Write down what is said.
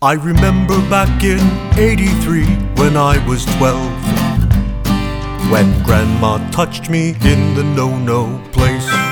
I remember back in '83 when I was 12, when Grandma touched me in the no-no place.